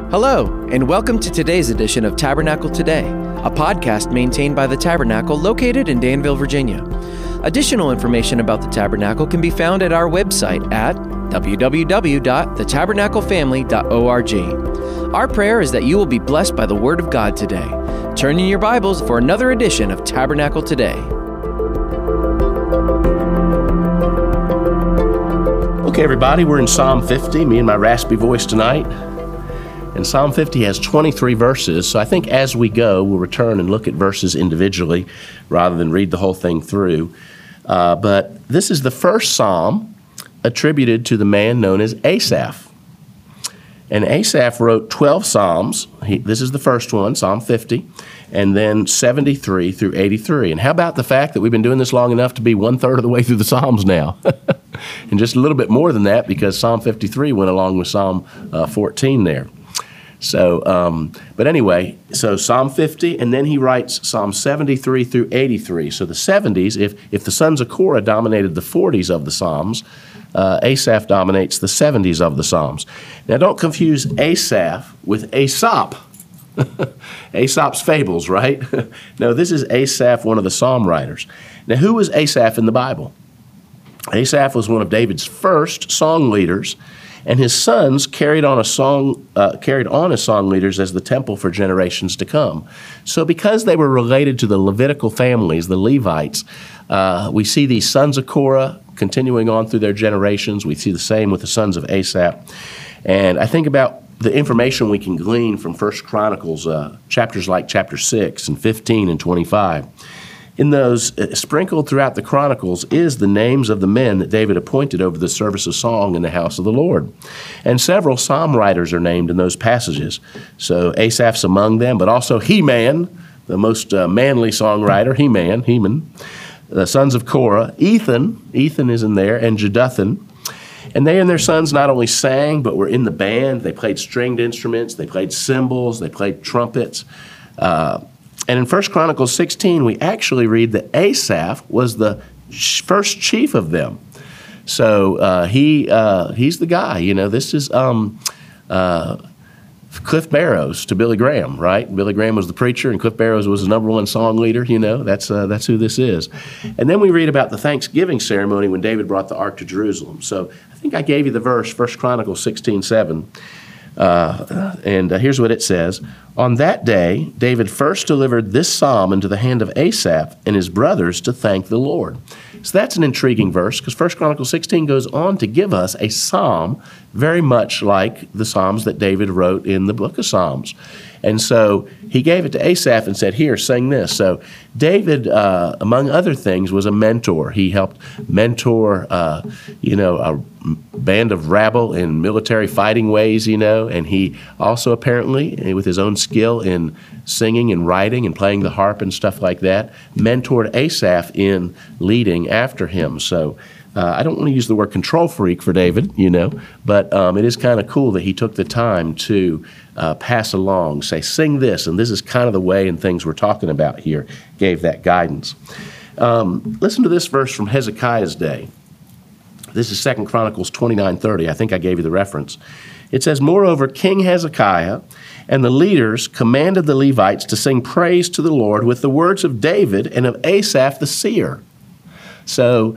Hello, and welcome to today's edition of Tabernacle Today, a podcast maintained by the Tabernacle located in Danville, Virginia. Additional information about the Tabernacle can be found at our website at www.thetabernaclefamily.org. Our prayer is that you will be blessed by the Word of God today. Turn in your Bibles for another edition of Tabernacle Today. Okay, everybody, we're in Psalm 50, me and my raspy voice tonight. And Psalm 50 has 23 verses, so I think as we go, we'll return and look at verses individually rather than read the whole thing through. But this is the first psalm attributed to the man known as Asaph. And Asaph wrote 12 psalms. This is the first one, Psalm 50, and then 73 through 83. And how about the fact that we've been doing this long enough to be one-third of the way through the Psalms now? And just a little bit more than that because Psalm 53 went along with Psalm 14 there. So, but anyway, so Psalm 50, and then he writes Psalm 73 through 83. So the 70s, if the sons of Korah dominated the 40s of the Psalms, Asaph dominates the 70s of the Psalms. Now, don't confuse Asaph with Aesop. Aesop's fables, right? No, this is Asaph, one of the psalm writers. Now, who was Asaph in the Bible? Asaph was one of David's first song leaders, and his sons carried on as song leaders as the temple for generations to come. So because they were related to the Levitical families, the Levites, we see these sons of Korah continuing on through their generations. We see the same with the sons of Asaph. And I think about the information we can glean from 1 Chronicles, chapters like chapter 6 and 15 and 25. In those, sprinkled throughout the Chronicles, is the names of the men that David appointed over the service of song in the house of the Lord. And several psalm writers are named in those passages. So Asaph's among them, but also Heman, the most manly songwriter, Heman, the sons of Korah. Ethan is in there, and Jeduthun. And they and their sons not only sang, but were in the band. They played stringed instruments, they played cymbals, they played trumpets. And in 1 Chronicles 16, we actually read that Asaph was the first chief of them. So he's the guy. You know, this is Cliff Barrows to Billy Graham, right? Billy Graham was the preacher, and Cliff Barrows was the number one song leader. You know, that's who this is. And then we read about the Thanksgiving ceremony when David brought the ark to Jerusalem. So I think I gave you the verse, 1 Chronicles 16:7. And here's what it says. On that day, David first delivered this psalm into the hand of Asaph and his brothers to thank the Lord. So that's an intriguing verse because 1 Chronicles 16 goes on to give us a psalm very much like the psalms that David wrote in the book of Psalms. And so he gave it to Asaph and said, here, sing this. So David, among other things, was a mentor. He helped mentor, a band of rabble in military fighting ways, and he also apparently, with his own skill in singing and writing and playing the harp and stuff like that, mentored Asaph in leading after him. So I don't want to use the word control freak for David, but it is kind of cool that he took the time to pass along, say, sing this, and this is kind of the way and things we're talking about here, gave that guidance. Listen to this verse from Hezekiah's day. This is 2 Chronicles 29:30. I think I gave you the reference. It says, moreover, King Hezekiah and the leaders commanded the Levites to sing praise to the Lord with the words of David and of Asaph the seer. So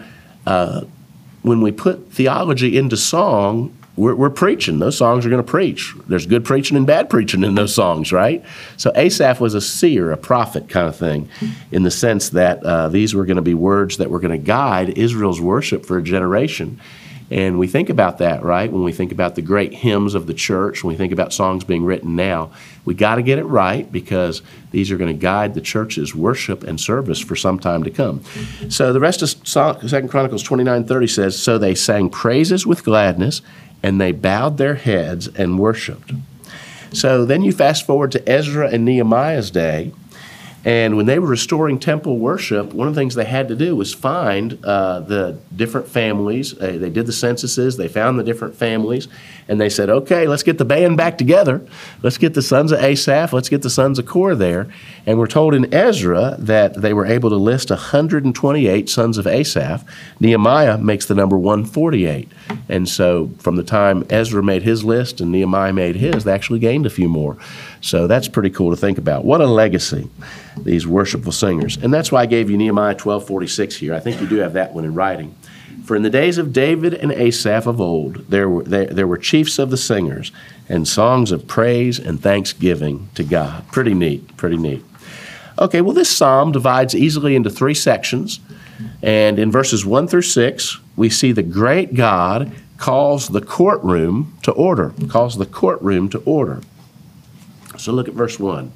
when we put theology into song, we're preaching. Those songs are going to preach. There's good preaching and bad preaching in those songs, right? So Asaph was a seer, a prophet kind of thing, in the sense that these were going to be words that were going to guide Israel's worship for a generation. And we think about that, right? When we think about the great hymns of the church, when we think about songs being written now, we got to get it right because these are going to guide the church's worship and service for some time to come. So the rest of 2 Chronicles 29:30 says, so they sang praises with gladness, and they bowed their heads and worshiped. So then you fast forward to Ezra and Nehemiah's day, And when they were restoring temple worship, one of the things they had to do was find the different families. They did the censuses. They found the different families. And they said, okay, let's get the band back together. Let's get the sons of Asaph. Let's get the sons of Korah there. And we're told in Ezra that they were able to list 128 sons of Asaph. Nehemiah makes the number 148. And so from the time Ezra made his list and Nehemiah made his, they actually gained a few more. So that's pretty cool to think about. What a legacy, these worshipful singers. And that's why I gave you Nehemiah 12:46 here. I think you do have that one in writing. For in the days of David and Asaph of old, there were chiefs of the singers and songs of praise and thanksgiving to God. Pretty neat, pretty neat. Okay, well, this psalm divides easily into 3 sections. And in verses 1 through 6, we see the great God calls the courtroom to order, calls the courtroom to order. So look at verse 1.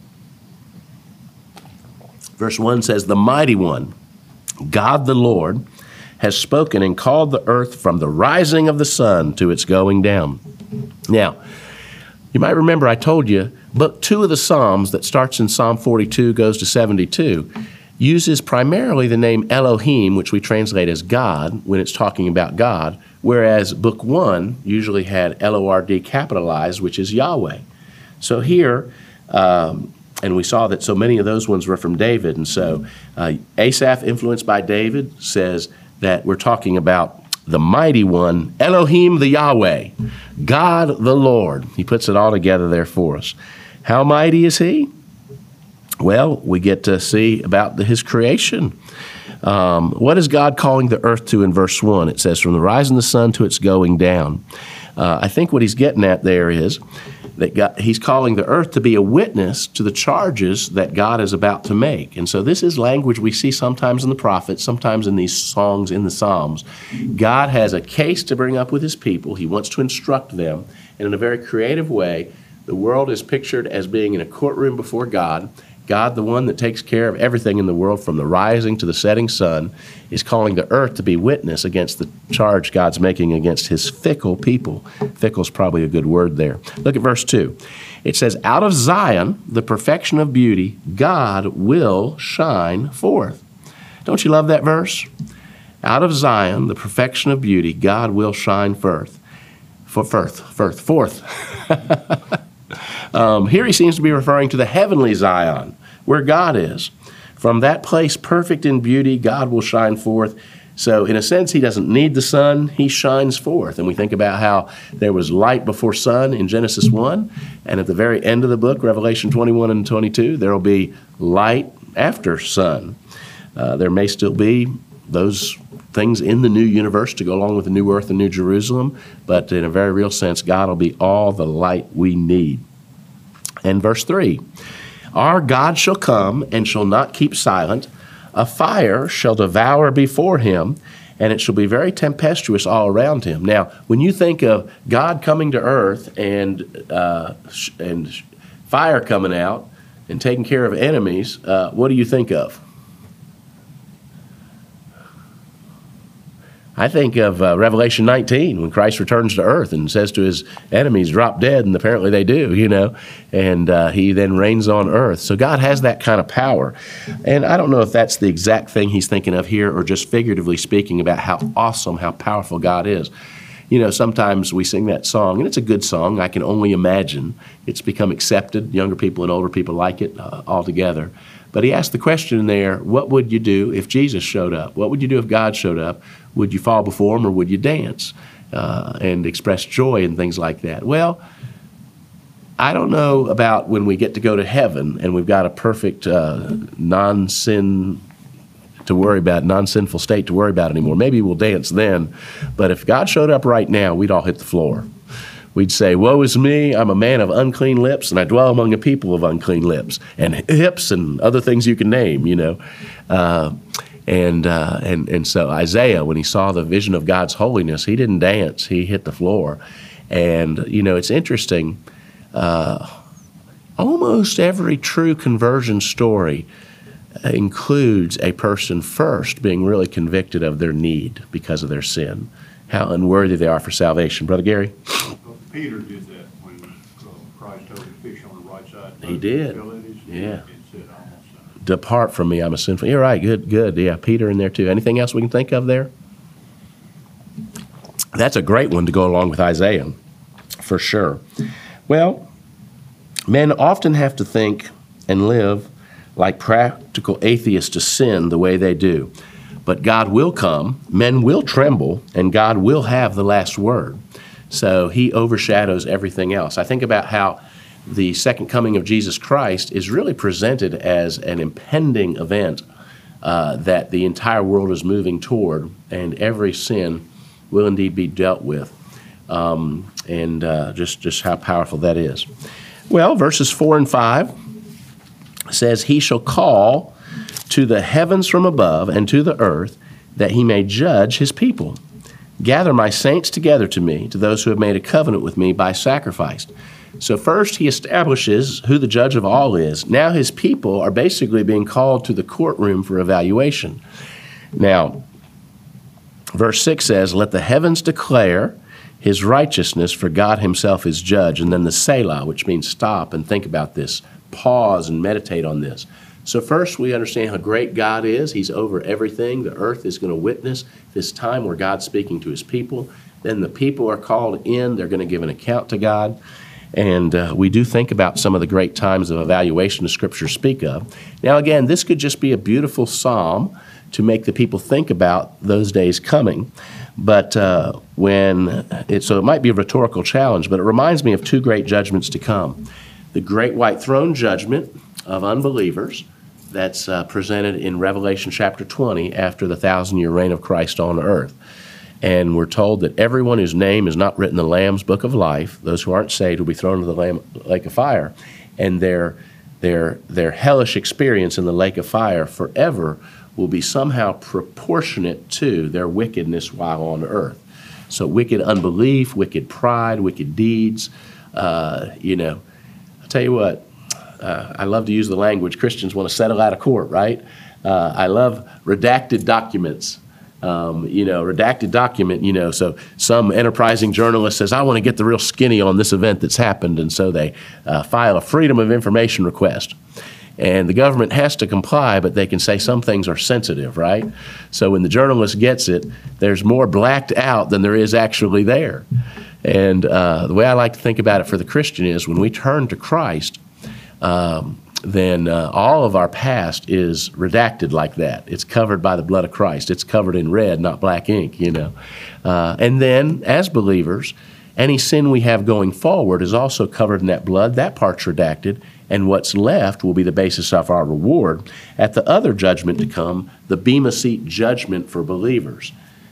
Verse 1 says, the mighty one, God the Lord, has spoken and called the earth from the rising of the sun to its going down. Now, you might remember I told you, book 2 of the Psalms that starts in Psalm 42, goes to 72, uses primarily the name Elohim, which we translate as God, when it's talking about God, whereas book 1 usually had L-O-R-D capitalized, which is Yahweh. So here, and we saw that so many of those ones were from David, and so Asaph, influenced by David, says that we're talking about the mighty one, Elohim the Yahweh, God the Lord. He puts it all together there for us. How mighty is he? Well, we get to see about his creation. What is God calling the earth to in verse 1? It says, from the rising of the sun to its going down. I think what he's getting at there is that he's calling the earth to be a witness to the charges that God is about to make. And so this is language we see sometimes in the prophets, sometimes in these songs in the Psalms. God has a case to bring up with his people. He wants to instruct them. And in a very creative way, the world is pictured as being in a courtroom before God. God, the one that takes care of everything in the world from the rising to the setting sun, is calling the earth to be witness against the charge God's making against his fickle people. Fickle's probably a good word there. Look at verse 2. It says, out of Zion, the perfection of beauty, God will shine forth. Don't you love that verse? Out of Zion, the perfection of beauty, God will shine forth. Here he seems to be referring to the heavenly Zion, where God is. From that place, perfect in beauty, God will shine forth. So in a sense, he doesn't need the sun, he shines forth. And we think about how there was light before sun in Genesis 1, and at the very end of the book, Revelation 21 and 22, there will be light after sun. There may still be those things in the new universe to go along with the new earth and new Jerusalem, but in a very real sense, God will be all the light we need. And verse 3, our God shall come and shall not keep silent. A fire shall devour before him, and it shall be very tempestuous all around him. Now, when you think of God coming to earth and fire coming out and taking care of enemies, what do you think of? I think of Revelation 19 when Christ returns to earth and says to his enemies, drop dead, and apparently they do, and he then reigns on earth. So God has that kind of power. And I don't know if that's the exact thing he's thinking of here or just figuratively speaking about how awesome, how powerful God is. Sometimes we sing that song, and it's a good song. I can only imagine. It's become accepted. Younger people and older people like it altogether. But he asked the question there, what would you do if Jesus showed up? What would you do if God showed up? Would you fall before him or would you dance and express joy and things like that? Well, I don't know about when we get to go to heaven and we've got a perfect non-sin to worry about, non-sinful state to worry about anymore. Maybe we'll dance then. But if God showed up right now, we'd all hit the floor. We'd say, woe is me, I'm a man of unclean lips, and I dwell among a people of unclean lips, and hips and other things you can name, And so Isaiah, when he saw the vision of God's holiness, he didn't dance, he hit the floor. And, it's interesting, almost every true conversion story includes a person first being really convicted of their need because of their sin, how unworthy they are for salvation. Brother Gary? Peter did that when Christ told him to fish on the right side. He did. Yeah. Yeah. It said almost. Depart from me, I'm a sinful. You're right, good. Yeah, Peter in there too. Anything else we can think of there? That's a great one to go along with Isaiah, for sure. Well, men often have to think and live like practical atheists to sin the way they do. But God will come, men will tremble, and God will have the last word. So he overshadows everything else. I think about how the second coming of Jesus Christ is really presented as an impending event that the entire world is moving toward, and every sin will indeed be dealt with, and just how powerful that is. Well, verses 4 and 5 says, he shall call to the heavens from above and to the earth, that he may judge his people. Gather my saints together to me, to those who have made a covenant with me by sacrifice. So first he establishes who the judge of all is. Now his people are basically being called to the courtroom for evaluation. Now, verse 6 says, let the heavens declare his righteousness, for God himself is judge. And then the Selah, which means stop and think about this, pause and meditate on this. So first we understand how great God is. He's over everything. The earth is going to witness this time where God's speaking to his people. Then the people are called in. They're going to give an account to God. And we do think about some of the great times of evaluation the scriptures speak of. Now again, this could just be a beautiful psalm to make the people think about those days coming. But so it might be a rhetorical challenge, but it reminds me of two great judgments to come. The great white throne judgment of unbelievers that's presented in Revelation chapter 20 after the 1,000-year reign of Christ on earth. And we're told that everyone whose name is not written in the Lamb's book of life, those who aren't saved, will be thrown into the lake of fire. And their hellish experience in the lake of fire forever will be somehow proportionate to their wickedness while on earth. So wicked unbelief, wicked pride, wicked deeds. I'll tell you what, I love to use the language Christians want to settle out of court, right? I love redacted documents. Redacted document, so some enterprising journalist says, I want to get the real skinny on this event that's happened, and so they file a Freedom of Information request. And the government has to comply, but they can say some things are sensitive, right? So when the journalist gets it, there's more blacked out than there is actually there. And the way I like to think about it for the Christian is when we turn to Christ, then all of our past is redacted like that. It's covered by the blood of Christ. It's covered in red, not black ink, And then, as believers, any sin we have going forward is also covered in that blood. That part's redacted, and what's left will be the basis of our reward. At the other judgment to come, the Bema Seat judgment for believers.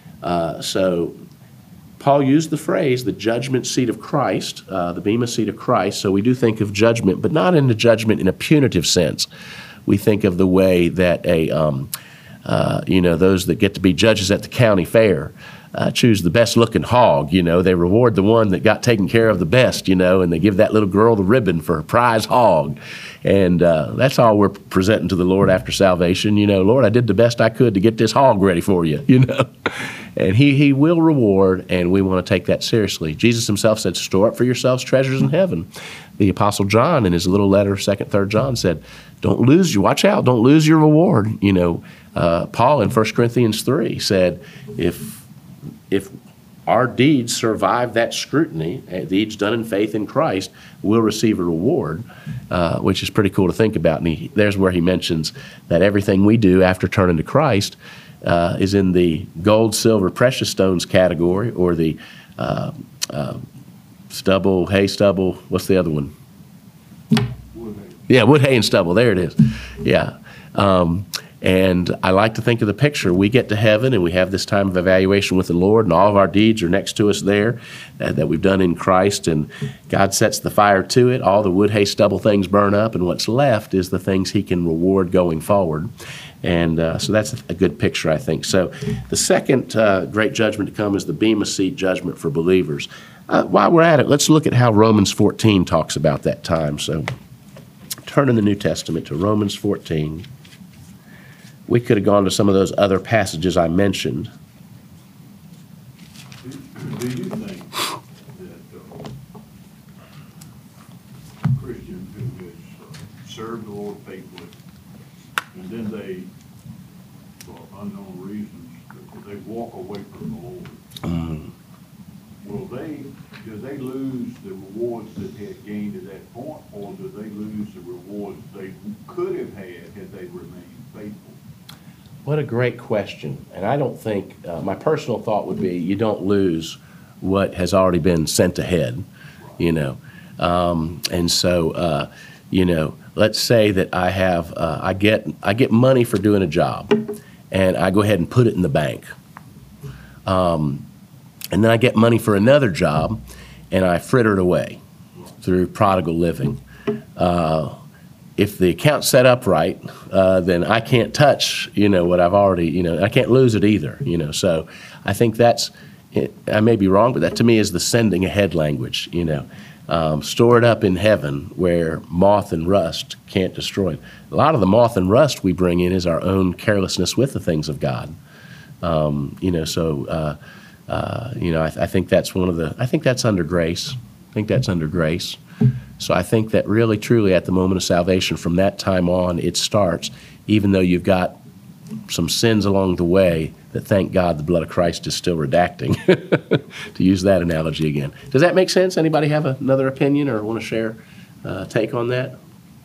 So Paul used the phrase, the judgment seat of Christ, the Bema Seat of Christ. So we do think of judgment, but not in the judgment in a punitive sense. We think of the way that those that get to be judges at the county fair choose the best looking hog. They reward the one that got taken care of the best, and they give that little girl the ribbon for a prize hog. And that's all we're presenting to the Lord after salvation. Lord, I did the best I could to get this hog ready for you, And he will reward, and we want to take that seriously. Jesus himself said, store up for yourselves treasures in heaven. The Apostle John, in his little letter, 2nd, 3rd John, said, watch out, don't lose your reward. Paul in 1 Corinthians 3 said, if our deeds survive that scrutiny, deeds done in faith in Christ, we'll receive a reward, which is pretty cool to think about. And there's where he mentions that everything we do after turning to Christ is in the gold, silver, precious stones category, or the stubble, hay, stubble. What's the other one? Wood, hay. Yeah, wood, hay, and stubble. There it is. Yeah. And I like to think of the picture. We get to heaven and we have this time of evaluation with the Lord, and all of our deeds are next to us there that we've done in Christ, and God sets the fire to it. All the wood, hay, stubble things burn up, and what's left is the things he can reward going forward. And so that's a good picture, I think. So the second great judgment to come is the Bema Seat judgment for believers. While we're at it, let's look at how Romans 14 talks about that time. So turn in the New Testament to Romans 14. We could have gone to some of those other passages I mentioned. Do you think that Christians who has served the Lord faithfully and then they, for unknown reasons, they walk away from the Lord. Do they lose the rewards that they had gained at that point, or do they lose the rewards they could have had they remained faithful? What a great question. And I don't think, my personal thought would be you don't lose what has already been sent ahead, you know. And so, you know, let's say that I have, I get money for doing a job, and I go ahead and put it in the bank. And then I get money for another job, and I fritter it away through prodigal living. If the account's set up right, then I can't touch, you know, what I've already, you know, I can't lose it either, you know. So I think that's, I may be wrong, but that to me is the sending ahead language, you know. Store it up in heaven where moth and rust can't destroy it. A lot of the moth and rust we bring in is our own carelessness with the things of God. You know, so, you know, I think that's one of the, I think that's under grace. I think that's under grace. So I think that really, truly, at the moment of salvation, from that time on, it starts, even though you've got some sins along the way that, thank God, the blood of Christ is still redacting, to use that analogy again. Does that make sense? Anybody have another opinion or want to share a take on that?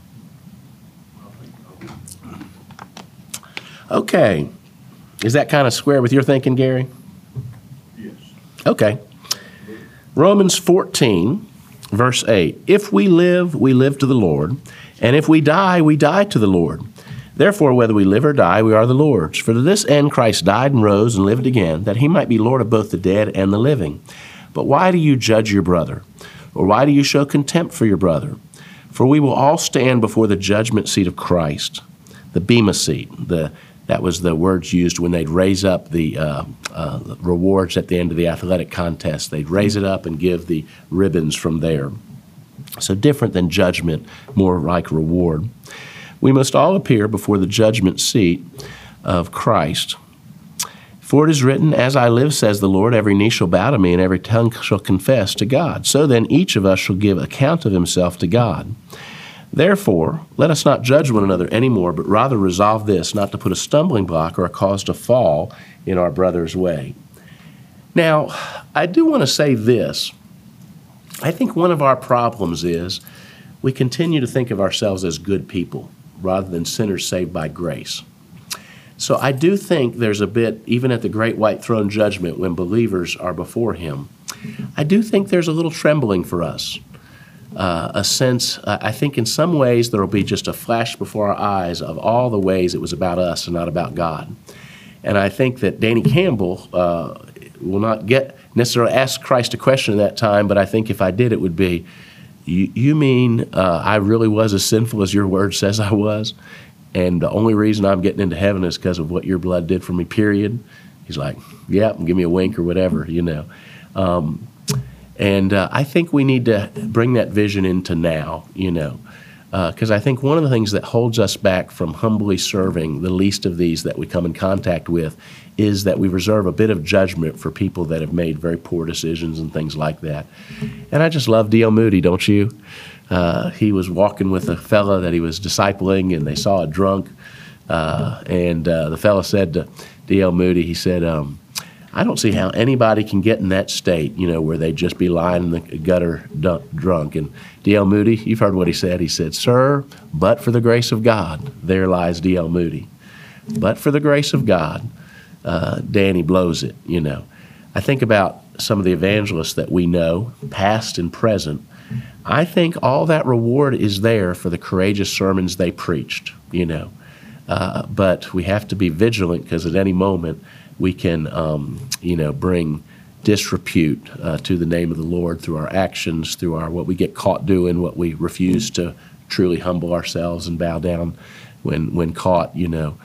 Okay. Is that kind of square with your thinking, Gary? Yes. Okay. Romans 14, verse 8. If we live to the Lord, and if we die to the Lord. Therefore, whether we live or die, we are the Lord's. For to this end Christ died and rose and lived again, that he might be Lord of both the dead and the living. But why do you judge your brother? Or why do you show contempt for your brother? For we will all stand before the judgment seat of Christ, the bema seat. That was the words used when they'd raise up the rewards at the end of the athletic contest. They'd raise it up and give the ribbons from there. So different than judgment, more like reward. We must all appear before the judgment seat of Christ. For it is written, as I live, says the Lord, every knee shall bow to me, and every tongue shall confess to God. So then each of us shall give account of himself to God. Therefore, let us not judge one another anymore, but rather resolve this, not to put a stumbling block or a cause to fall in our brother's way. Now, I do want to say this. I think one of our problems is we continue to think of ourselves as good people rather than sinners saved by grace. So I do think there's a bit, even at the great white throne judgment when believers are before him, I do think there's a little trembling for us. A sense, I think in some ways there will be just a flash before our eyes of all the ways it was about us and not about God. And I think that Danny Campbell will not necessarily ask Christ a question at that time, but I think if I did, it would be, you mean I really was as sinful as your word says I was? And the only reason I'm getting into heaven is because of what your blood did for me, period? He's like, yeah, give me a wink or whatever, you know. And I think we need to bring that vision into now, you know, because I think one of the things that holds us back from humbly serving the least of these that we come in contact with is that we reserve a bit of judgment for people that have made very poor decisions and things like that. And I just love D.L. Moody, don't you? He was walking with a fella that he was discipling, and they saw a drunk. And the fella said to D.L. Moody, he said, I don't see how anybody can get in that state, you know, where they'd just be lying in the gutter drunk. And D.L. Moody, you've heard what he said. He said, sir, but for the grace of God, there lies D.L. Moody. But for the grace of God, Danny blows it, you know. I think about some of the evangelists that we know, past and present. I think all that reward is there for the courageous sermons they preached, you know. But we have to be vigilant because at any moment we can, you know, bring disrepute to the name of the Lord through our actions, through our what we get caught doing, what we refuse to truly humble ourselves and bow down when caught, you know.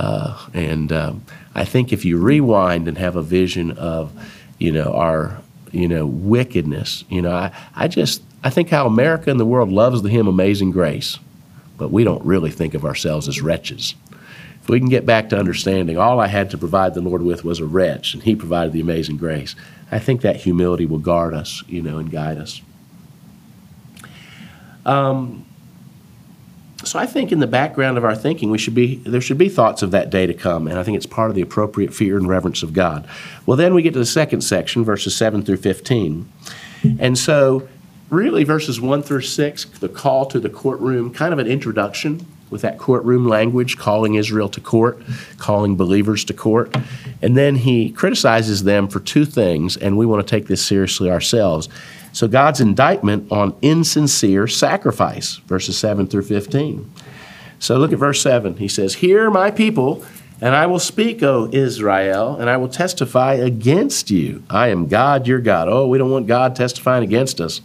I think if you rewind and have a vision of, you know, our, you know, wickedness, you know, I think how America and the world loves the hymn Amazing Grace, but we don't really think of ourselves as wretches. If we can get back to understanding all I had to provide the Lord with was a wretch, and he provided the amazing grace, I think that humility will guard us, you know, and guide us. So I think in the background of our thinking, there should be thoughts of that day to come, and I think it's part of the appropriate fear and reverence of God. Well, then we get to the second section, verses 7 through 15. And so really verses 1 through 6, the call to the courtroom, kind of an introduction with that courtroom language, calling Israel to court, calling believers to court. And then he criticizes them for two things, and we want to take this seriously ourselves. So God's indictment on insincere sacrifice, verses 7 through 15. So look at verse 7. He says, "Hear my people, and I will speak, O Israel, and I will testify against you. I am God, your God." Oh, we don't want God testifying against us.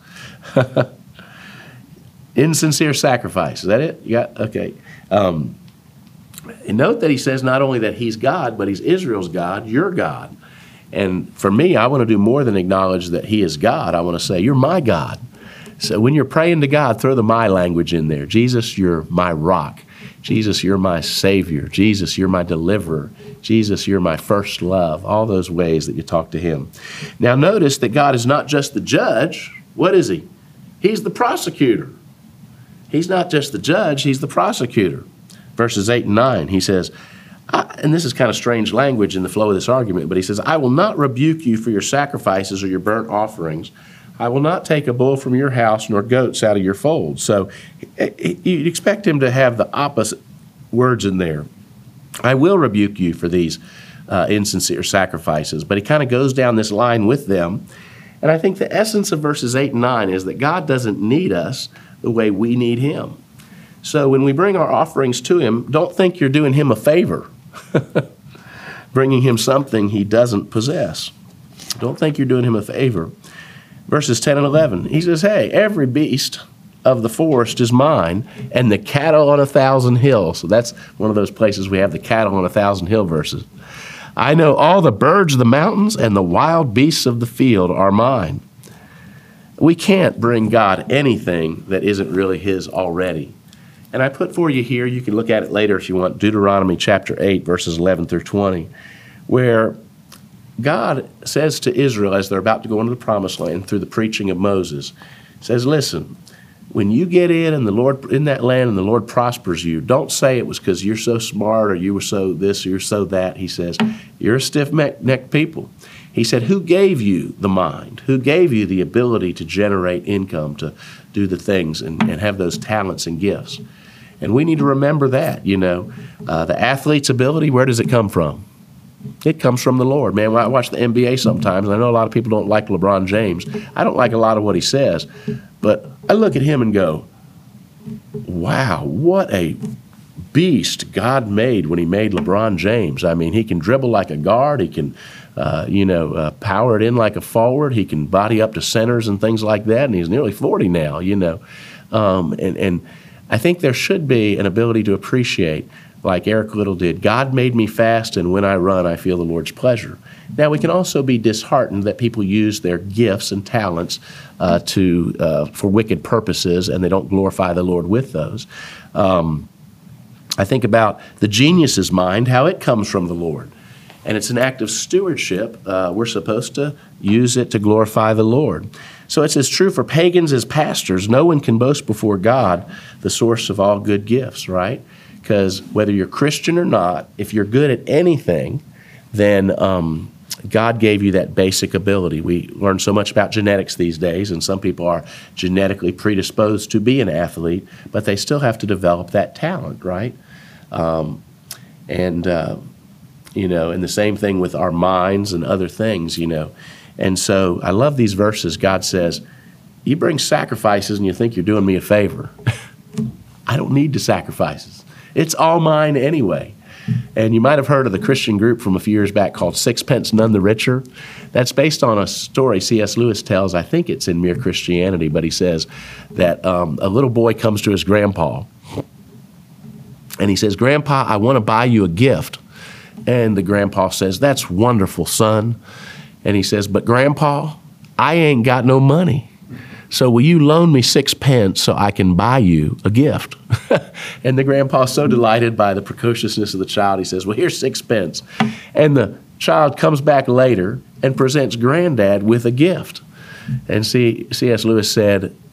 Insincere sacrifice. Is that it? You got, okay. And note that he says not only that he's God, but he's Israel's God, your God. And for me, I want to do more than acknowledge that he is God. I want to say, you're my God. So when you're praying to God, throw the my language in there. Jesus, you're my rock. Jesus, you're my Savior. Jesus, you're my deliverer. Jesus, you're my first love. All those ways that you talk to him. Now notice that God is not just the judge. What is he? He's the prosecutor. He's not just the judge, he's the prosecutor. Verses 8 and 9, he says, and this is kind of strange language in the flow of this argument, but he says, "I will not rebuke you for your sacrifices or your burnt offerings. I will not take a bull from your house nor goats out of your fold." So you'd expect him to have the opposite words in there. I will rebuke you for these insincere sacrifices. But he kind of goes down this line with them. And I think the essence of verses 8 and 9 is that God doesn't need us the way we need him. So when we bring our offerings to him, don't think you're doing him a favor, bringing him something he doesn't possess. Don't think you're doing him a favor. Verses 10 and 11, he says, "Hey, every beast of the forest is mine, and the cattle on 1,000 hills." So that's one of those places we have the cattle on 1,000 hill verses. "I know all the birds of the mountains, and the wild beasts of the field are mine." We can't bring God anything that isn't really his already. And I put for you here, you can look at it later if you want, Deuteronomy chapter 8, verses 11 through 20, where God says to Israel as they're about to go into the promised land through the preaching of Moses, says, "Listen, when you get in that land and the Lord prospers you, don't say it was because you're so smart or you were so this or you're so that." He says, "You're a stiff-necked people." He said, "Who gave you the mind? Who gave you the ability to generate income, to do the things and have those talents and gifts?" And we need to remember that, the athlete's ability, where does it come from? It comes from the Lord. Man, when I watch the NBA sometimes, and I know a lot of people don't like LeBron James. I don't like a lot of what he says, but I look at him and go, wow, what a beast God made when he made LeBron James. I mean, he can dribble like a guard. He can, power it in like a forward. He can body up to centers and things like that, and he's nearly 40 now, And I think there should be an ability to appreciate, like Eric Little did, God made me fast, and when I run, I feel the Lord's pleasure. Now, we can also be disheartened that people use their gifts and talents for wicked purposes, and they don't glorify the Lord with those. I think about the genius's mind, how it comes from the Lord. And it's an act of stewardship. We're supposed to use it to glorify the Lord. So it's as true for pagans as pastors. No one can boast before God, the source of all good gifts, right? Because whether you're Christian or not, if you're good at anything, then God gave you that basic ability. We learn so much about genetics these days, and some people are genetically predisposed to be an athlete, but they still have to develop that talent, right? And the same thing with our minds and other things, And so I love these verses. God says, you bring sacrifices and you think you're doing me a favor. I don't need the sacrifices. It's all mine anyway. And you might have heard of the Christian group from a few years back called Sixpence None the Richer. That's based on a story C.S. Lewis tells. I think it's in Mere Christianity, but he says that a little boy comes to his grandpa. And he says, "Grandpa, I want to buy you a gift." And the grandpa says, "That's wonderful, son." And he says, "But Grandpa, I ain't got no money. So will you loan me 6 pence so I can buy you a gift?" And the grandpa's so delighted by the precociousness of the child, he says, "Well, here's 6 pence. And the child comes back later and presents Granddad with a gift. And C.S. Lewis said,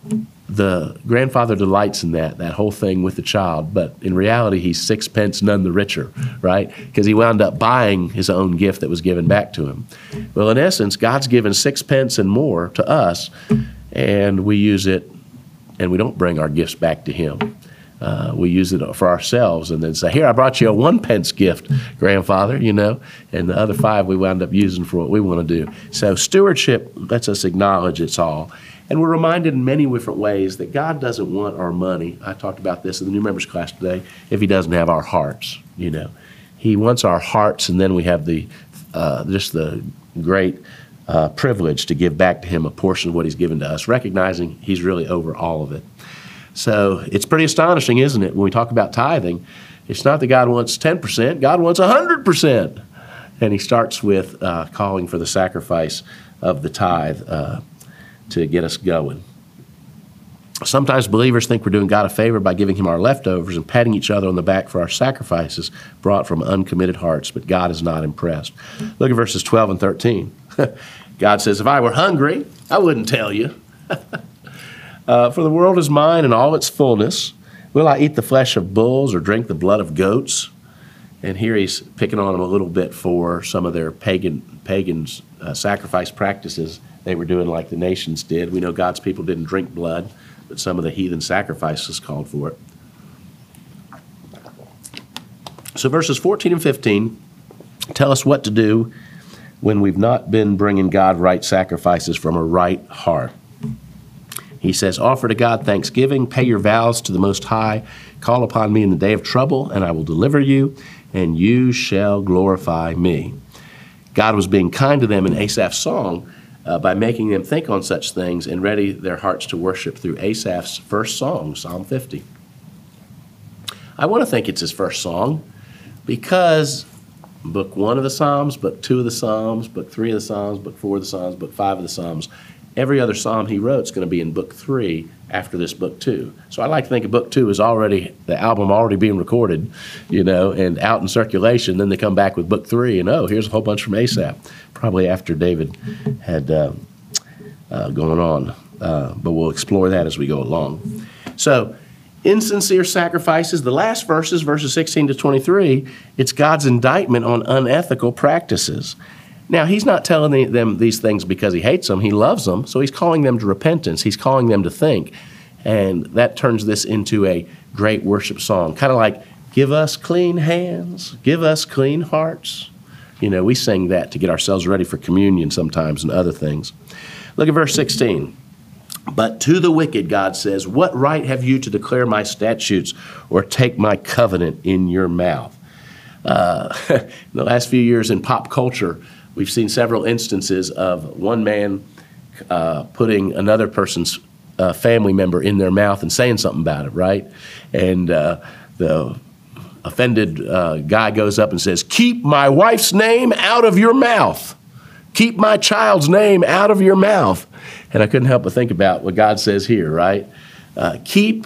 the grandfather delights in that whole thing with the child, but in reality, he's 6 pence none the richer, right? Because he wound up buying his own gift that was given back to him. Well, in essence, God's given 6 pence and more to us, and we use it, and we don't bring our gifts back to him. We use it for ourselves and then say, here, I brought you a 1 pence gift, grandfather, and the other 5 we wound up using for what we want to do. So stewardship lets us acknowledge it's all. And we're reminded in many different ways that God doesn't want our money. I talked about this in the new members class today, if he doesn't have our hearts, He wants our hearts, and then we have just the great privilege to give back to him a portion of what he's given to us, recognizing he's really over all of it. So it's pretty astonishing, isn't it, when we talk about tithing? It's not that God wants 10%, God wants 100%. And he starts with calling for the sacrifice of the tithe to get us going. Sometimes believers think we're doing God a favor by giving him our leftovers and patting each other on the back for our sacrifices brought from uncommitted hearts, but God is not impressed. Look at verses 12 and 13. God says, if I were hungry, I wouldn't tell you. For the world is mine and all its fullness. Will I eat the flesh of bulls or drink the blood of goats? And here he's picking on them a little bit for some of their pagans sacrifice practices they were doing like the nations did. We know God's people didn't drink blood, but some of the heathen sacrifices called for it. So verses 14 and 15 tell us what to do when we've not been bringing God right sacrifices from a right heart. He says, offer to God thanksgiving, pay your vows to the Most High, call upon me in the day of trouble, and I will deliver you, and you shall glorify me. God was being kind to them in Asaph's song by making them think on such things and ready their hearts to worship through Asaph's first song, Psalm 50. I want to think it's his first song because book 1 of the Psalms, book 2 of the Psalms, book 3 of the Psalms, book 4 of the Psalms, book 5 of the Psalms, every other psalm he wrote is going to be in book 3 after this book 2. So I like to think of book 2 as already, the album already being recorded, and out in circulation. Then they come back with book 3 and, here's a whole bunch from Asaph, probably after David had gone on. But we'll explore that as we go along. So insincere sacrifices, the last verses 16 to 23, it's God's indictment on unethical practices. Now, he's not telling them these things because he hates them. He loves them, so he's calling them to repentance. He's calling them to think, and that turns this into a great worship song, kind of like, give us clean hands, give us clean hearts. We sing that to get ourselves ready for communion sometimes and other things. Look at verse 16. But to the wicked, God says, what right have you to declare my statutes or take my covenant in your mouth? In the last few years in pop culture, we've seen several instances of one man putting another person's family member in their mouth and saying something about it, right? And the offended guy goes up and says, keep my wife's name out of your mouth. Keep my child's name out of your mouth. And I couldn't help but think about what God says here, right? Keep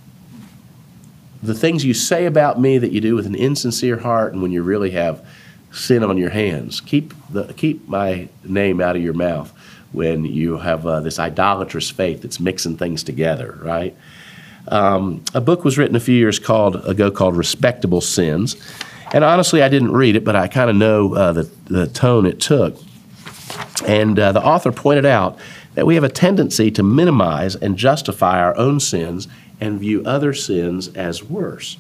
the things you say about me that you do with an insincere heart and when you really have sin on your hands. Keep my name out of your mouth when you have this idolatrous faith that's mixing things together, right? A book was written a few years ago called Respectable Sins. And honestly, I didn't read it, but I kind of know the tone it took. And the author pointed out that we have a tendency to minimize and justify our own sins and view other sins as worse.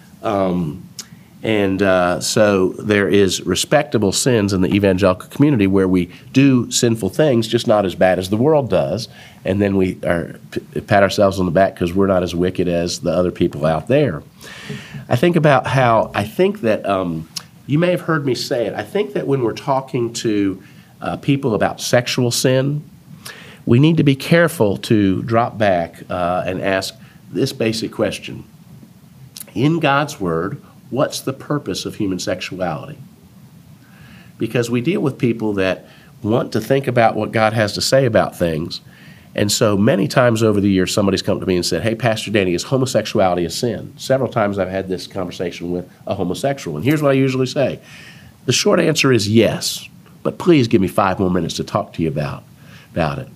So there is respectable sins in the evangelical community where we do sinful things, just not as bad as the world does, and then we pat ourselves on the back because we're not as wicked as the other people out there. I think about how, you may have heard me say it, I think that when we're talking to people about sexual sin, we need to be careful to drop back and ask this basic question. In God's Word, what's the purpose of human sexuality? Because we deal with people that want to think about what God has to say about things. And so many times over the years, somebody's come to me and said, hey, Pastor Danny, is homosexuality a sin? Several times I've had this conversation with a homosexual. And here's what I usually say. The short answer is yes, but please give me 5 more minutes to talk to you about it.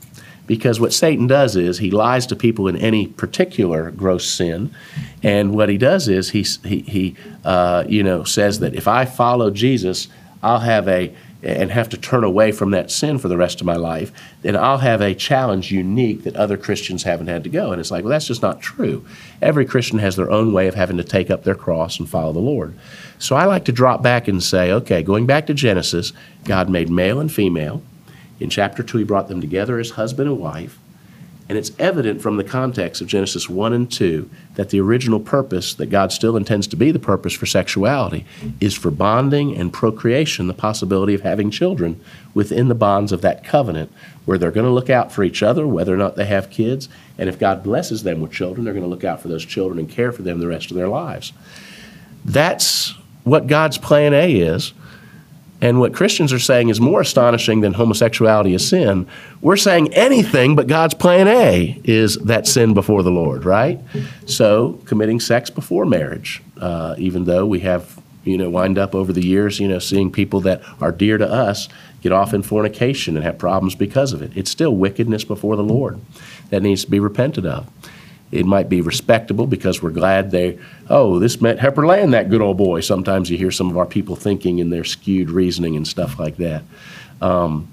Because what Satan does is he lies to people in any particular gross sin, and what he does is he says that if I follow Jesus, I'll have have to turn away from that sin for the rest of my life, then I'll have a challenge unique that other Christians haven't had to go. And it's like, well, that's just not true. Every Christian has their own way of having to take up their cross and follow the Lord. So I like to drop back and say, okay, going back to Genesis, God made male and female. In chapter 2, he brought them together as husband and wife. And it's evident from the context of Genesis 1 and 2 that the original purpose, that God still intends to be the purpose for sexuality, is for bonding and procreation, the possibility of having children within the bonds of that covenant, where they're going to look out for each other, whether or not they have kids. And if God blesses them with children, they're going to look out for those children and care for them the rest of their lives. That's what God's plan A is. And what Christians are saying is more astonishing than homosexuality is sin. We're saying anything but God's plan A is that sin before the Lord, right? So committing sex before marriage, even though we have, wind up over the years, seeing people that are dear to us get off in fornication and have problems because of it. It's still wickedness before the Lord that needs to be repented of. It might be respectable because we're glad this met Pepper Land, that good old boy. Sometimes you hear some of our people thinking in their skewed reasoning and stuff like that. When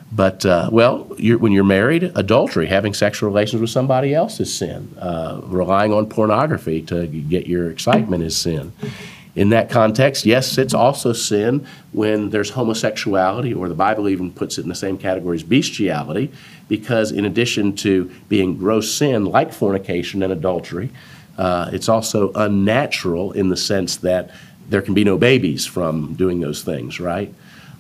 you're married, adultery, having sexual relations with somebody else is sin. Relying on pornography to get your excitement is sin. In that context, yes, it's also sin when there's homosexuality, or the Bible even puts it in the same category as bestiality, because in addition to being gross sin like fornication and adultery, it's also unnatural in the sense that there can be no babies from doing those things, right?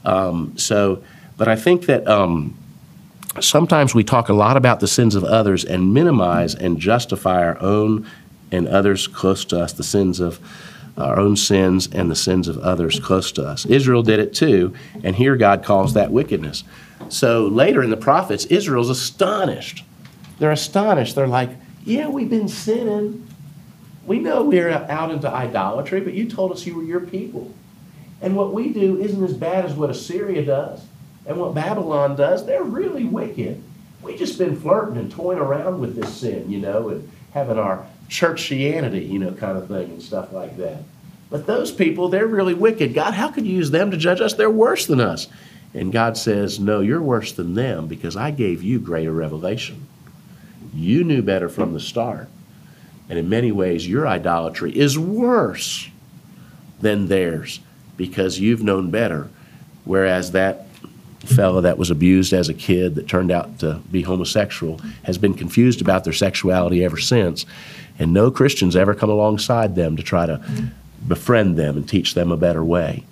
But I think that sometimes we talk a lot about the sins of others and minimize and justify our own and others close to us, the sins of our own sins and the sins of others close to us. Israel did it too, and here God calls that wickedness. So later in the prophets, Israel's astonished. They're astonished. They're like, yeah, we've been sinning. We know we're out into idolatry, but you told us you were your people. And what we do isn't as bad as what Assyria does and what Babylon does. They're really wicked. We've just been flirting and toying around with this sin, and having our churchianity, kind of thing and stuff like that. But those people, they're really wicked. God, how could you use them to judge us? They're worse than us. And God says, no, you're worse than them because I gave you greater revelation. You knew better from the start. And in many ways, your idolatry is worse than theirs because you've known better. Whereas that fellow that was abused as a kid that turned out to be homosexual has been confused about their sexuality ever since. And no Christians ever come alongside them to try to befriend them and teach them a better way.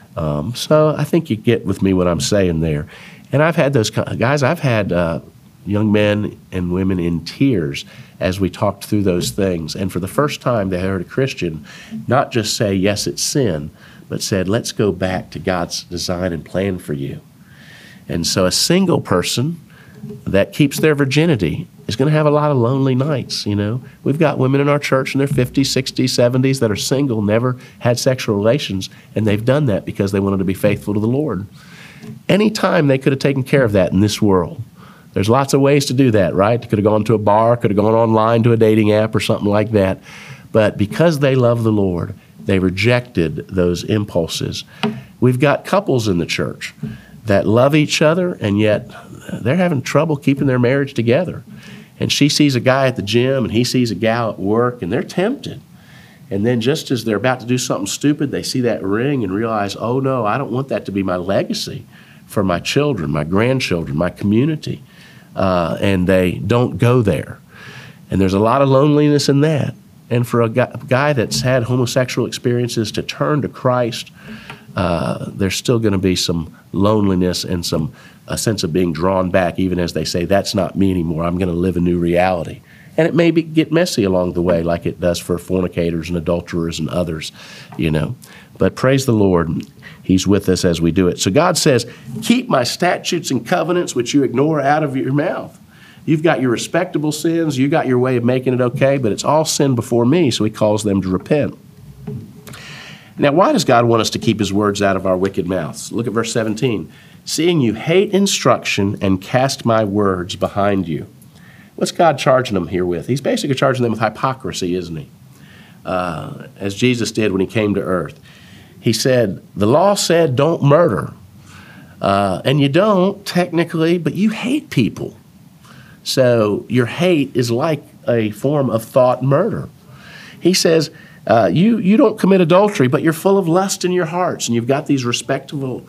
So I think you get with me what I'm saying there. And I've had those guys, I've had young men and women in tears as we talked through those things. And for the first time, they heard a Christian not just say, yes, it's sin, but said, let's go back to God's design and plan for you. And so a single person that keeps their virginity is going to have a lot of lonely nights, We've got women in our church in their 50s, 60s, 70s that are single, never had sexual relations, and they've done that because they wanted to be faithful to the Lord. Anytime they could have taken care of that in this world. There's lots of ways to do that, right? They could have gone to a bar, could have gone online to a dating app or something like that. But because they love the Lord, they rejected those impulses. We've got couples in the church that love each other, and yet they're having trouble keeping their marriage together. And she sees a guy at the gym, and he sees a gal at work, and they're tempted. And then just as they're about to do something stupid, they see that ring and realize, oh no, I don't want that to be my legacy for my children, my grandchildren, my community. And they don't go there. And there's a lot of loneliness in that. And for a guy that's had homosexual experiences to turn to Christ, there's still going to be some loneliness and a sense of being drawn back, even as they say, that's not me anymore. I'm going to live a new reality. And it may get messy along the way, like it does for fornicators and adulterers and others, But praise the Lord, He's with us as we do it. So God says, keep my statutes and covenants, which you ignore, out of your mouth. You've got your respectable sins. You got your way of making it okay, but it's all sin before me, so He calls them to repent. Now, why does God want us to keep His words out of our wicked mouths? Look at verse 17. seeing you hate instruction and cast my words behind you. What's God charging them here with? He's basically charging them with hypocrisy, isn't he? As Jesus did when he came to earth. He said, the law said don't murder. And you don't technically, but you hate people. So your hate is like a form of thought murder. He says, you don't commit adultery, but you're full of lust in your hearts, and you've got these respectable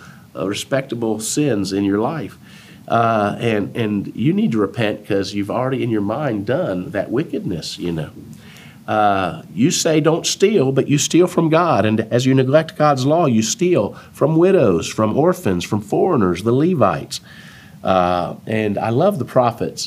sins in your life. And you need to repent because you've already in your mind done that wickedness, You say don't steal, but you steal from God. And as you neglect God's law, you steal from widows, from orphans, from foreigners, the Levites. And I love the prophets.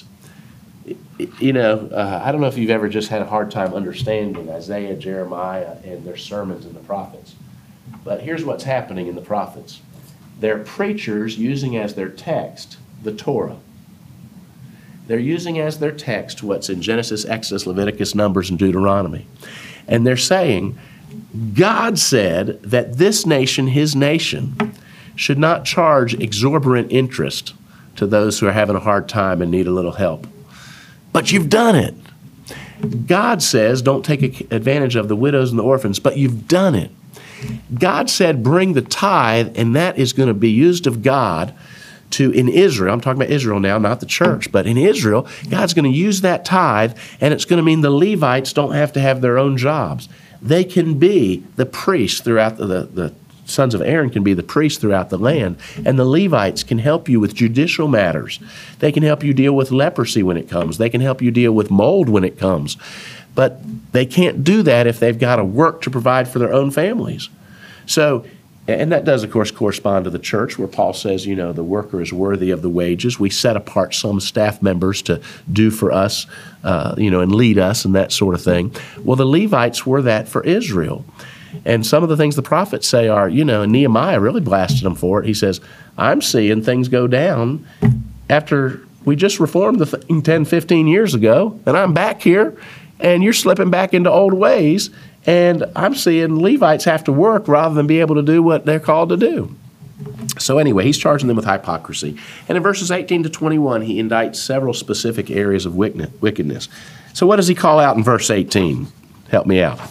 I don't know if you've ever just had a hard time understanding Isaiah, Jeremiah, and their sermons in the prophets. But here's what's happening in the prophets. They're preachers using as their text the Torah. They're using as their text what's in Genesis, Exodus, Leviticus, Numbers, and Deuteronomy. And they're saying, God said that this nation, his nation, should not charge exorbitant interest to those who are having a hard time and need a little help. But you've done it. God says don't take advantage of the widows and the orphans, but you've done it. God said bring the tithe, and that is going to be used of God in Israel. I'm talking about Israel now, not the church, but in Israel, God's going to use that tithe, and it's going to mean the Levites don't have to have their own jobs. They can be the priests throughout the sons of Aaron can be the priests throughout the land, and the Levites can help you with judicial matters. They can help you deal with leprosy when it comes. They can help you deal with mold when it comes. But they can't do that if they've got to work to provide for their own families. So, and that does, of course, correspond to the church where Paul says, the worker is worthy of the wages. We set apart some staff members to do for us, and lead us and that sort of thing. Well, the Levites were that for Israel. And some of the things the prophets say are, and Nehemiah really blasted them for it. He says, I'm seeing things go down after we just reformed the thing 10, 15 years ago, and I'm back here, and you're slipping back into old ways, and I'm seeing Levites have to work rather than be able to do what they're called to do. So anyway, he's charging them with hypocrisy. And in verses 18 to 21, he indicts several specific areas of wickedness. So what does he call out in verse 18? Help me out.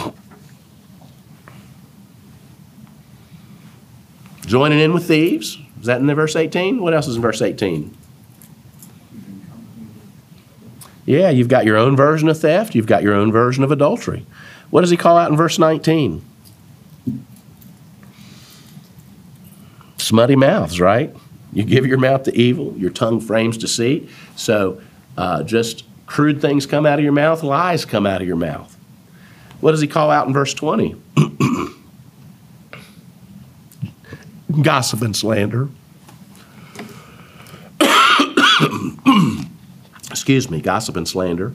Joining in with thieves. Is that in the verse 18? What else is in verse 18? Yeah, you've got your own version of theft. You've got your own version of adultery. What does he call out in verse 19? Smutty mouths, right? You give your mouth to evil. Your tongue frames deceit. So just crude things come out of your mouth. Lies come out of your mouth. What does he call out in verse 20? Gossip and slander. Excuse me, gossip and slander.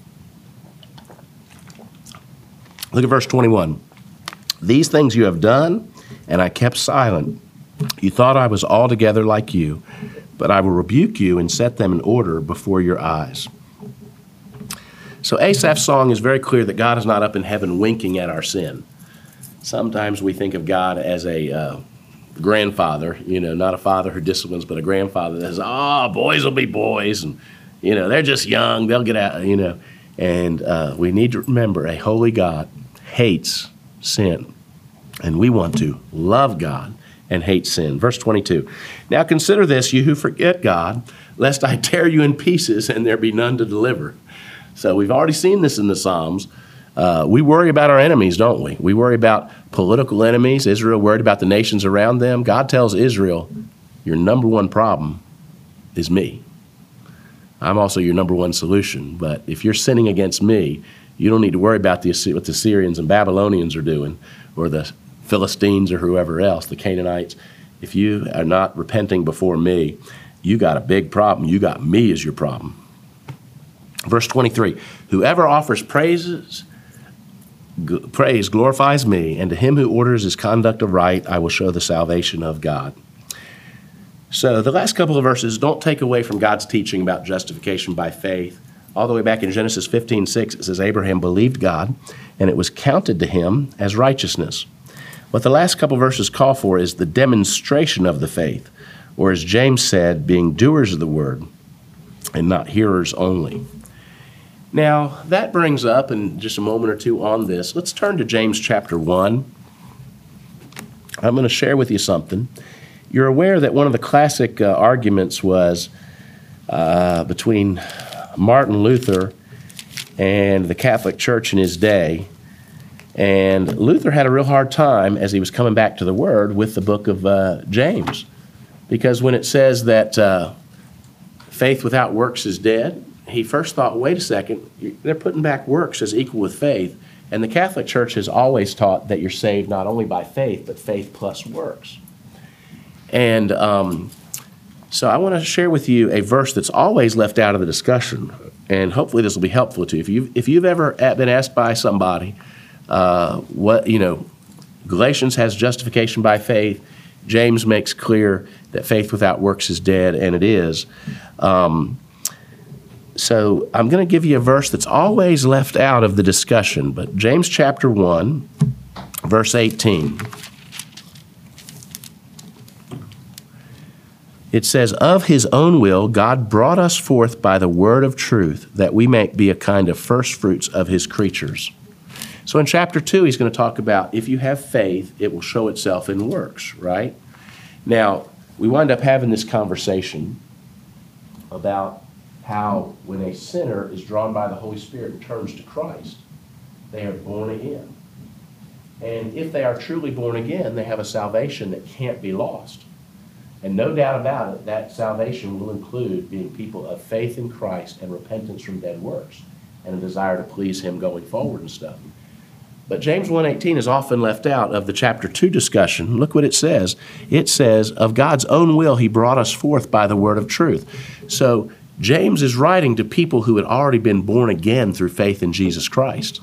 Look at verse 21. These things you have done, and I kept silent. You thought I was altogether like you, but I will rebuke you and set them in order before your eyes. So Asaph's song is very clear that God is not up in heaven winking at our sin. Sometimes we think of God as a grandfather, not a father who disciplines, but a grandfather that says, boys will be boys, and, they're just young, they'll get out, And we need to remember a holy God hates sin, and we want to love God and hate sin. Verse 22, now consider this, you who forget God, lest I tear you in pieces and there be none to deliver. So we've already seen this in the Psalms. We worry about our enemies, don't we? We worry about political enemies. Israel worried about the nations around them. God tells Israel, your number one problem is me. I'm also your number one solution. But if you're sinning against me, you don't need to worry about what the Syrians and Babylonians are doing, or the Philistines or whoever else, the Canaanites. If you are not repenting before me, you got a big problem. You got me as your problem. Verse 23, whoever offers praise glorifies me, and to him who orders his conduct of right, I will show the salvation of God. So the last couple of verses don't take away from God's teaching about justification by faith. All the way back in Genesis 15:6, it says Abraham believed God, and it was counted to him as righteousness. What the last couple verses call for is the demonstration of the faith, Or as James said, being doers of the word and not hearers only. Now, that brings up, in just a moment or two on this, let's turn to James chapter 1. I'm going to share with you something. You're aware that one of the classic arguments was between Martin Luther and the Catholic Church in his day. And Luther had a real hard time, as he was coming back to the Word, with the book of James. Because when it says that faith without works is dead, he first thought, wait a second, they're putting back works as equal with faith. And the Catholic Church has always taught that you're saved not only by faith, but faith plus works. And so I want to share with you a verse that's always left out of the discussion, and hopefully this will be helpful to you. If you've ever been asked by somebody, Galatians has justification by faith, James makes clear that faith without works is dead, and it is. So I'm going to give you a verse that's always left out of the discussion, but James chapter 1, verse 18. It says, of his own will, God brought us forth by the word of truth, that we may be a kind of first fruits of his creatures. So in chapter 2, he's going to talk about if you have faith, it will show itself in works, right? Now, we wind up having this conversation about how when a sinner is drawn by the Holy Spirit and turns to Christ, they are born again. And if they are truly born again, they have a salvation that can't be lost. And no doubt about it, that salvation will include being people of faith in Christ and repentance from dead works and a desire to please him going forward and stuff. But James 1:18 is often left out of the chapter 2 discussion. Look what it says. It says, of God's own will, he brought us forth by the word of truth. So James is writing to people who had already been born again through faith in Jesus Christ.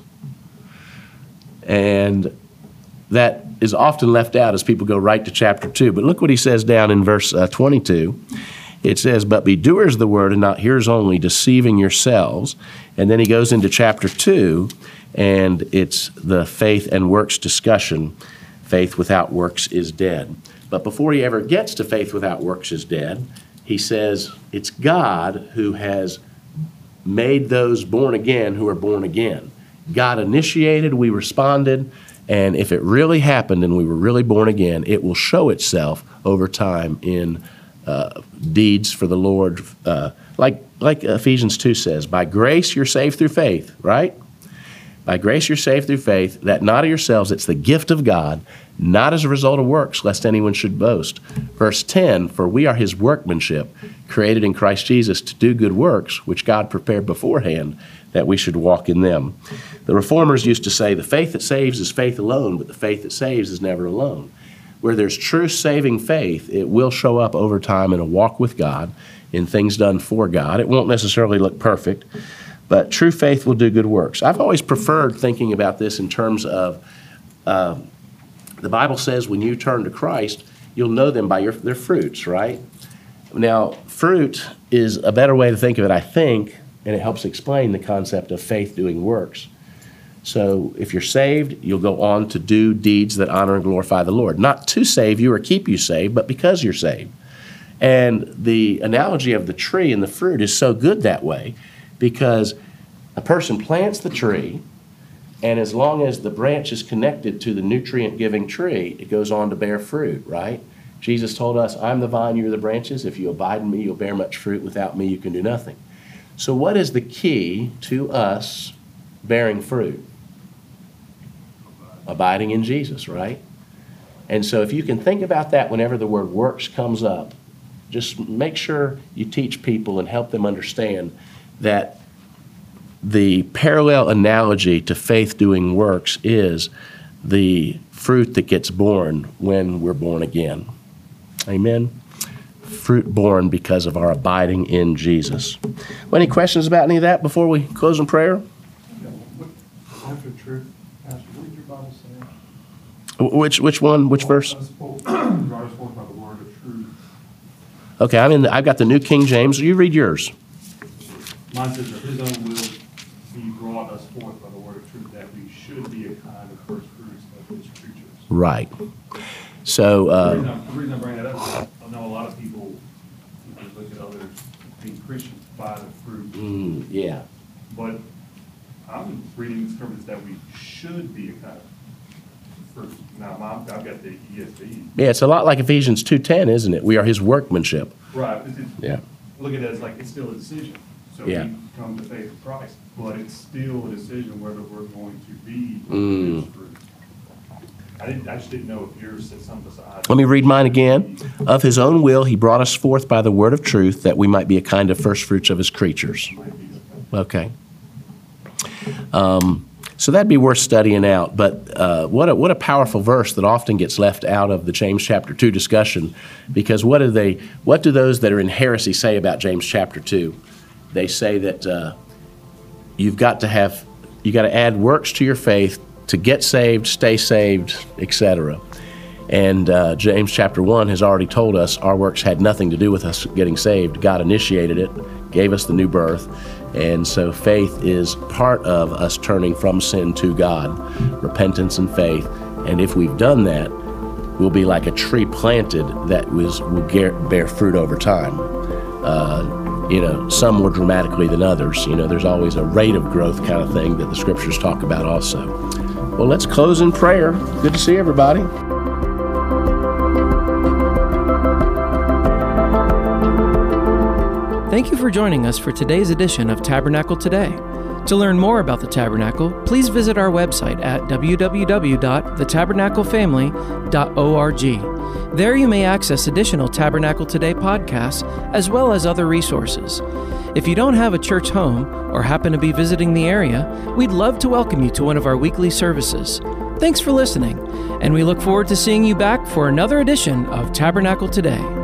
And that is often left out as people go right to chapter 2. But look what he says down in verse 22. It says, but be doers of the word and not hearers only, deceiving yourselves. And then he goes into chapter 2, and it's the faith and works discussion. Faith without works is dead. But before he ever gets to faith without works is dead, he says it's God who has made those born again who are born again. God initiated, we responded, and if it really happened and we were really born again, it will show itself over time in deeds for the Lord. Like Ephesians 2 says, by grace you're saved through faith, right? By grace you're saved through faith, that not of yourselves, it's the gift of God, not as a result of works, lest anyone should boast. Verse 10, for we are his workmanship, created in Christ Jesus to do good works, which God prepared beforehand, that we should walk in them. The Reformers used to say, the faith that saves is faith alone, but the faith that saves is never alone. Where there's true saving faith, it will show up over time in a walk with God, in things done for God. It won't necessarily look perfect, but true faith will do good works. I've always preferred thinking about this in terms of the Bible says when you turn to Christ, you'll know them by their fruits, right? Now, fruit is a better way to think of it, I think, and it helps explain the concept of faith doing works. So if you're saved, you'll go on to do deeds that honor and glorify the Lord. Not to save you or keep you saved, but because you're saved. And the analogy of the tree and the fruit is so good that way, because a person plants the tree, and as long as the branch is connected to the nutrient-giving tree, it goes on to bear fruit, right? Jesus told us, I'm the vine, you're the branches. If you abide in me, you'll bear much fruit. Without me, you can do nothing. So what is the key to us bearing fruit? Abiding in Jesus, right? And so if you can think about that whenever the word works comes up, just make sure you teach people and help them understand that the parallel analogy to faith doing works is the fruit that gets born when we're born again. Amen? Fruit born because of our abiding in Jesus. Well, any questions about any of that before we close in prayer? After truth, Pastor, what did your Bible say? Which one? Which verse? God is forth by the word of truth. Okay, I've got the New King James. You read yours. Mine says that his own will he brought us forth by the word of truth, that we should be a kind of first fruits of his creatures. Right. So The reason I bring that up is know a lot of people, if you look at others being Christians, by the fruit. Yeah. But I'm reading the scriptures that we should be a kind of fruit. Now, I've got the ESV. Yeah, it's a lot like Ephesians 2:10, isn't it? We are his workmanship. Right. Yeah. Look at it as like it's still a decision. So Yeah. we come to faith in Christ, but it's still a decision whether we're going to be his fruit. I just didn't know if yours said something besides. Let me read mine again. Of his own will, he brought us forth by the word of truth, that we might be a kind of first fruits of his creatures. Okay. So that'd be worth studying out. But what a powerful verse that often gets left out of the James chapter 2 discussion. Because what do those that are in heresy say about James chapter 2? They say that you got to add works to your faith to get saved, stay saved, etc. And James chapter 1 has already told us our works had nothing to do with us getting saved. God initiated it, gave us the new birth, and so faith is part of us turning from sin to God, repentance and faith. And if we've done that, we'll be like a tree planted that will bear fruit over time. Some more dramatically than others. There's always a rate of growth kind of thing that the scriptures talk about also. Well, let's close in prayer. Good to see everybody. Thank you for joining us for today's edition of Tabernacle Today. To learn more about the Tabernacle, please visit our website at www.thetabernaclefamily.org. There you may access additional Tabernacle Today podcasts as well as other resources. If you don't have a church home or happen to be visiting the area, we'd love to welcome you to one of our weekly services. Thanks for listening, and we look forward to seeing you back for another edition of Tabernacle Today.